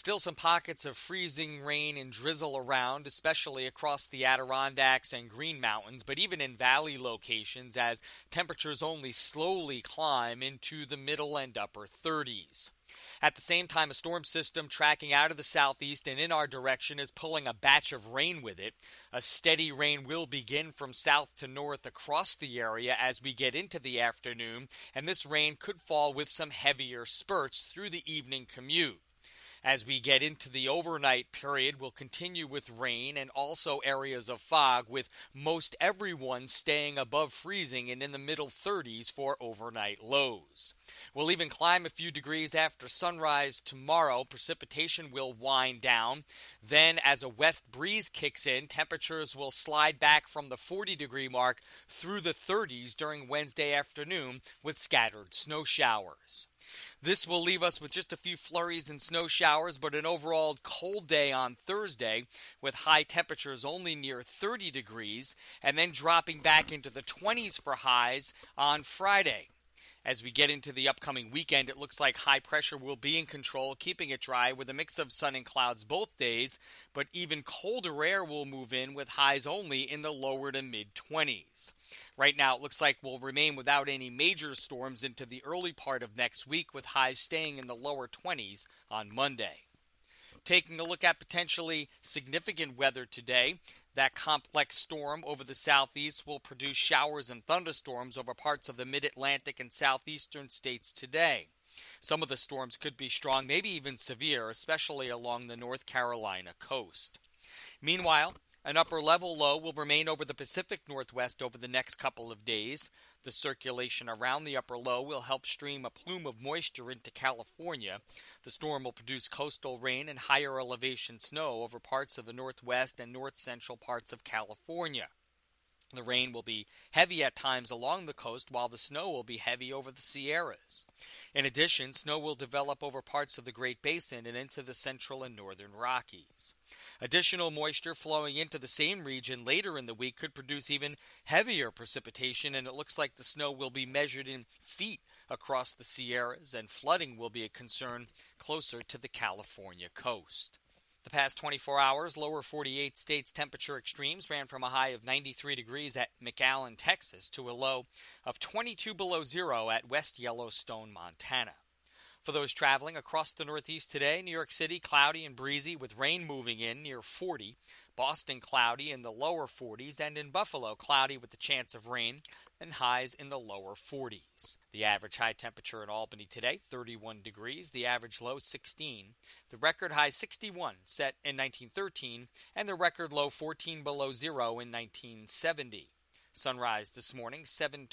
Still some pockets of freezing rain and drizzle around, especially across the Adirondacks and Green Mountains, but even in valley locations as temperatures only slowly climb into the middle and upper 30s. At the same time, a storm system tracking out of the southeast and in our direction is pulling a batch of rain with it. A steady rain will begin from south to north across the area as we get into the afternoon, and this rain could fall with some heavier spurts through the evening commute. As we get into the overnight period, we'll continue with rain and also areas of fog, with most everyone staying above freezing and in the middle 30s for overnight lows. We'll even climb a few degrees after sunrise tomorrow. Precipitation will wind down. Then, as a west breeze kicks in, temperatures will slide back from the 40-degree mark through the 30s during Wednesday afternoon with scattered snow showers. This will leave us with just a few flurries and snow showers, but an overall cold day on Thursday with high temperatures only near 30 degrees and then dropping back into the 20s for highs on Friday. As we get into the upcoming weekend, it looks like high pressure will be in control, keeping it dry with a mix of sun and clouds both days, but even colder air will move in with highs only in the lower to mid-20s. Right now, it looks like we'll remain without any major storms into the early part of next week, with highs staying in the lower 20s on Monday. Taking a look at potentially significant weather today, that complex storm over the southeast will produce showers and thunderstorms over parts of the mid-Atlantic and southeastern states today. Some of the storms could be strong, maybe even severe, especially along the North Carolina coast. Meanwhile, an upper-level low will remain over the Pacific Northwest over the next couple of days. The circulation around the upper low will help stream a plume of moisture into California. The storm will produce coastal rain and higher elevation snow over parts of the northwest and north-central parts of California. The rain will be heavy at times along the coast, while the snow will be heavy over the Sierras. In addition, snow will develop over parts of the Great Basin and into the central and northern Rockies. Additional moisture flowing into the same region later in the week could produce even heavier precipitation, and it looks like the snow will be measured in feet across the Sierras, and flooding will be a concern closer to the California coast. The past 24 hours, lower 48 states' temperature extremes ran from a high of 93 degrees at McAllen, Texas, to a low of 22 below zero at West Yellowstone, Montana. For those traveling across the Northeast today, New York City cloudy and breezy with rain moving in near 40. Boston cloudy in the lower 40s, and in Buffalo cloudy with the chance of rain and highs in the lower 40s. The average high temperature in Albany today, 31 degrees. The average low, 16. The record high, 61, set in 1913, and the record low, 14 below zero in 1970. Sunrise this morning,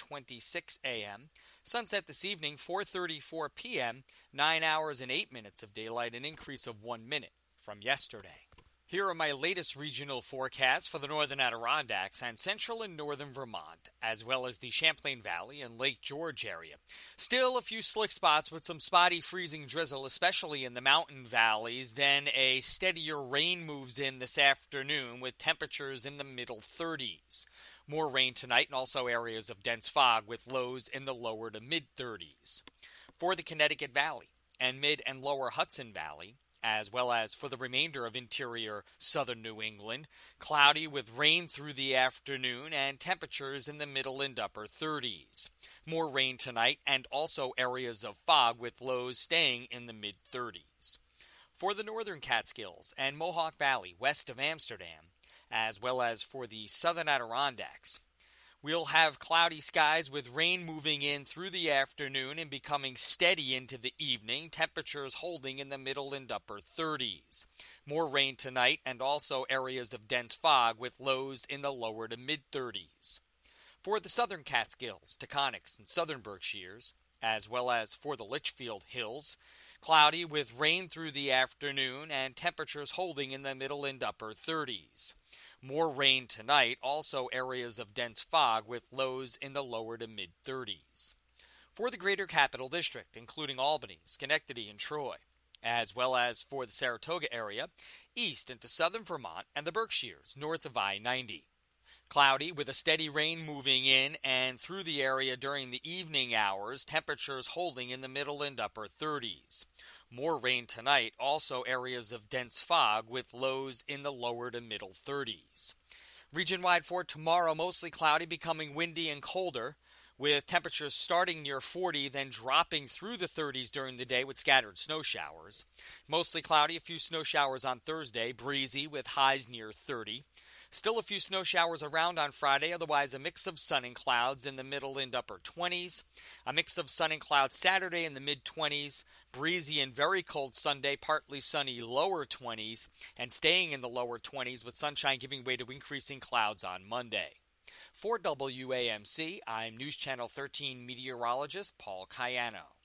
7:26 a.m. Sunset this evening, 4:34 p.m., 9 hours and 8 minutes of daylight, an increase of 1 minute from yesterday. Here are my latest regional forecasts for the northern Adirondacks and central and northern Vermont, as well as the Champlain Valley and Lake George area. Still a few slick spots with some spotty freezing drizzle, especially in the mountain valleys. Then a steadier rain moves in this afternoon with temperatures in the middle 30s. More rain tonight and also areas of dense fog with lows in the lower to mid-30s. For the Connecticut Valley and mid and lower Hudson Valley, as well as for the remainder of interior southern New England, cloudy with rain through the afternoon and temperatures in the middle and upper 30s. More rain tonight and also areas of fog with lows staying in the mid-30s. For the northern Catskills and Mohawk Valley west of Amsterdam, as well as for the southern Adirondacks, we'll have cloudy skies with rain moving in through the afternoon and becoming steady into the evening, temperatures holding in the middle and upper 30s. More rain tonight and also areas of dense fog with lows in the lower to mid-30s. For the southern Catskills, Taconics, and southern Berkshires, as well as for the Litchfield Hills, cloudy with rain through the afternoon and temperatures holding in the middle and upper 30s. More rain tonight, also areas of dense fog with lows in the lower to mid-30s. For the Greater Capital District, including Albany, Schenectady, and Troy, as well as for the Saratoga area, east into southern Vermont and the Berkshires, north of I-90. Cloudy with a steady rain moving in and through the area during the evening hours, temperatures holding in the middle and upper 30s. More rain tonight, also areas of dense fog with lows in the lower to middle 30s. Region-wide for tomorrow, mostly cloudy, becoming windy and colder, with temperatures starting near 40, then dropping through the 30s during the day with scattered snow showers. Mostly cloudy, a few snow showers on Thursday, breezy with highs near 30. Still a few snow showers around on Friday, otherwise a mix of sun and clouds in the middle and upper 20s. A mix of sun and clouds Saturday in the mid-20s. Breezy and very cold Sunday, partly sunny lower 20s, and staying in the lower 20s with sunshine giving way to increasing clouds on Monday. For WAMC, I'm News Channel 13 meteorologist Paul Cayano.